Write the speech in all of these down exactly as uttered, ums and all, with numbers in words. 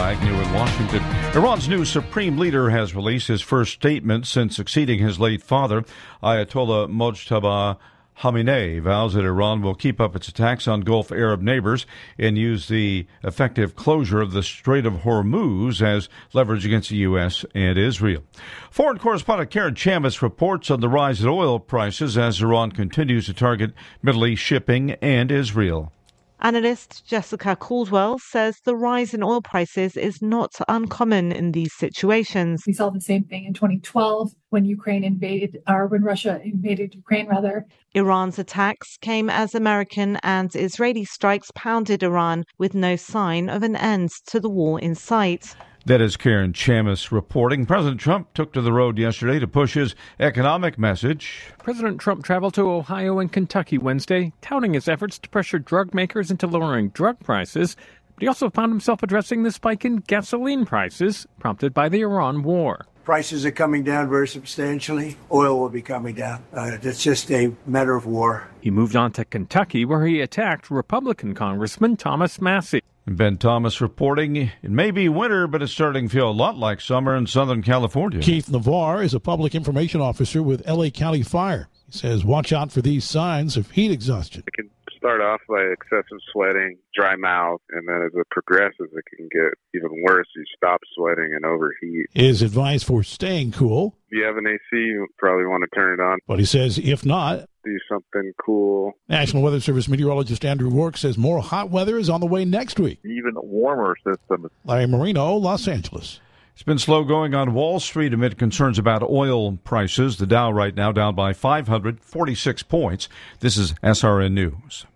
Agnew in Washington. Iran's new supreme leader has released his first statement since succeeding his late father. Ayatollah Mojtaba Khamenei vows that Iran will keep up its attacks on Gulf Arab neighbors and use the effective closure of the Strait of Hormuz as leverage against the U S and Israel. Foreign correspondent Karen Chammis reports on the rise in oil prices as Iran continues to target Middle East shipping and Israel. Analyst Jessica Caldwell says the rise in oil prices is not uncommon in these situations. We saw the same thing in twenty twelve when Ukraine invaded, or when Russia invaded Ukraine, rather. Iran's attacks came as American and Israeli strikes pounded Iran with no sign of an end to the war in sight. That is Karen Chammis reporting. President Trump took to the road yesterday to push his economic message. President Trump traveled to Ohio and Kentucky Wednesday, touting his efforts to pressure drug makers into lowering drug prices. But he also found himself addressing the spike in gasoline prices prompted by the Iran war. Prices are coming down very substantially. Oil will be coming down. Uh, it's just a matter of war. He moved on to Kentucky, where he attacked Republican Congressman Thomas Massie. Ben Thomas reporting, it may be winter, but it's starting to feel a lot like summer in Southern California. Keith Navarre is a public information officer with L A County Fire. He says watch out for these signs of heat exhaustion. It can start off by excessive sweating, dry mouth, and then as it progresses, it can get even worse. You stop sweating and overheat. His advice for staying cool. If you have an A C, you probably want to turn it on. But he says if not, do something cool. National Weather Service meteorologist Andrew Rourke says more hot weather is on the way next week. Even warmer systems. Larry Marino, Los Angeles. It's been slow going on Wall Street amid concerns about oil prices. The Dow right now down by five hundred forty-six points. This is S R N News.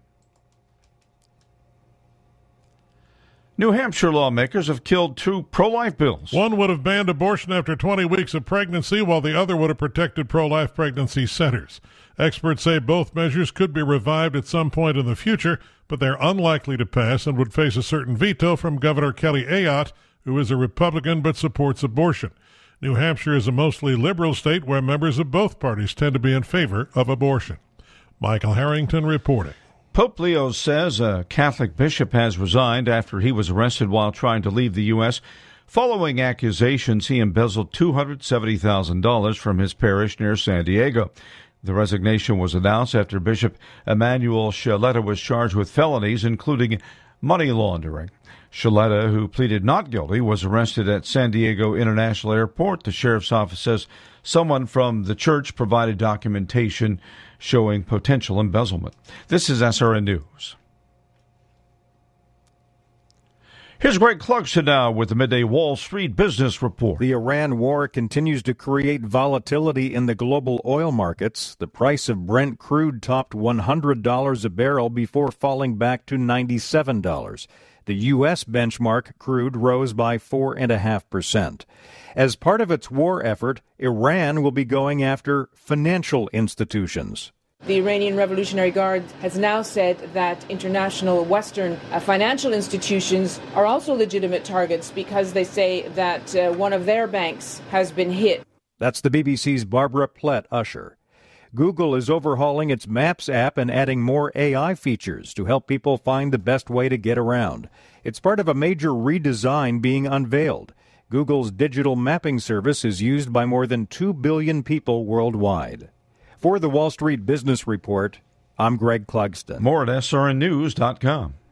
New Hampshire lawmakers have killed two pro-life bills. One would have banned abortion after twenty weeks of pregnancy, while the other would have protected pro-life pregnancy centers. Experts say both measures could be revived at some point in the future, but they're unlikely to pass and would face a certain veto from Governor Kelly Ayotte, who is a Republican but supports abortion. New Hampshire is a mostly liberal state where members of both parties tend to be in favor of abortion. Michael Harrington reporting. Pope Leo says a Catholic bishop has resigned after he was arrested while trying to leave the U S following accusations he embezzled two hundred seventy thousand dollars from his parish near San Diego. The resignation was announced after Bishop Emmanuel Shaletta was charged with felonies, including money laundering. Shaletta, who pleaded not guilty, was arrested at San Diego International Airport. The sheriff's office says someone from the church provided documentation showing potential embezzlement. This is S R N News. Here's Greg Clugston now with the Midday Wall Street Business Report. The Iran war continues to create volatility in the global oil markets. The price of Brent crude topped one hundred dollars a barrel before falling back to ninety-seven dollars. The U S benchmark crude rose by four point five percent. As part of its war effort, Iran will be going after financial institutions. The Iranian Revolutionary Guard has now said that international Western uh, financial institutions are also legitimate targets because they say that uh, one of their banks has been hit. That's the B B C's Barbara Plett-Usher. Google is overhauling its Maps app and adding more A I features to help people find the best way to get around. It's part of a major redesign being unveiled. Google's digital mapping service is used by more than two billion people worldwide. For the Wall Street Business Report, I'm Greg Clugston. More at S R N news dot com.